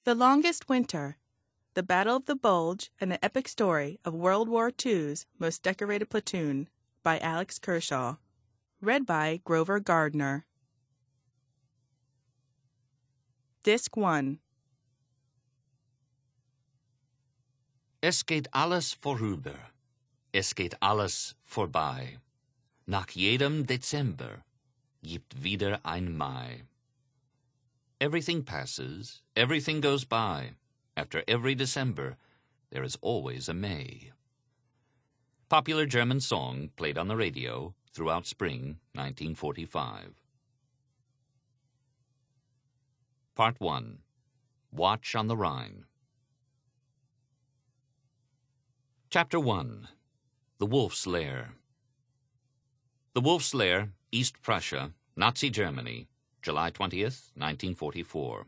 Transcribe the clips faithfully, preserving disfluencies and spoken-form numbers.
The Longest Winter, The Battle of the Bulge, and the Epic Story of World War Two's Most Decorated Platoon by Alex Kershaw. Read by Grover Gardner. Disc one. Es geht alles vorüber, es geht alles vorbei. Nach jedem Dezember gibt wieder ein Mai. Everything passes, everything goes by. After every December, there is always a May. Popular German song played on the radio throughout spring nineteen forty-five. Part one. Watch on the Rhine. Chapter one. The Wolf's Lair. The Wolf's Lair, East Prussia, Nazi Germany, July twentieth, nineteen forty-four.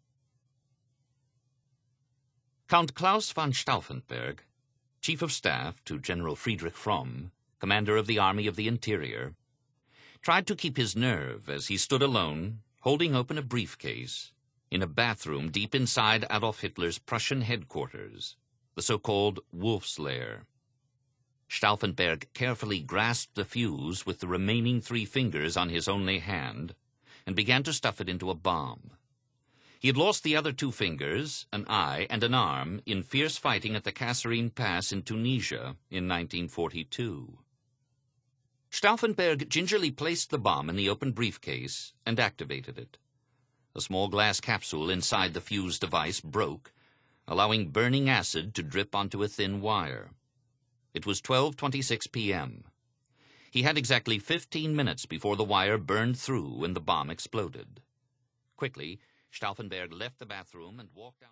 Count Klaus von Stauffenberg, Chief of Staff to General Friedrich Fromm, Commander of the Army of the Interior, tried to keep his nerve as he stood alone, holding open a briefcase, in a bathroom deep inside Adolf Hitler's Prussian headquarters, the so-called Wolf's Lair. Stauffenberg carefully grasped the fuse with the remaining three fingers on his only hand and began to stuff it into a bomb. He had lost the other two fingers, an eye, and an arm in fierce fighting at the Kasserine Pass in Tunisia in nineteen forty-two. Stauffenberg gingerly placed the bomb in the open briefcase and activated it. A small glass capsule inside the fuse device broke, allowing burning acid to drip onto a thin wire. It was twelve twenty-six p m He had exactly fifteen minutes before the wire burned through and the bomb exploded. Quickly, Stauffenberg left the bathroom and walked out.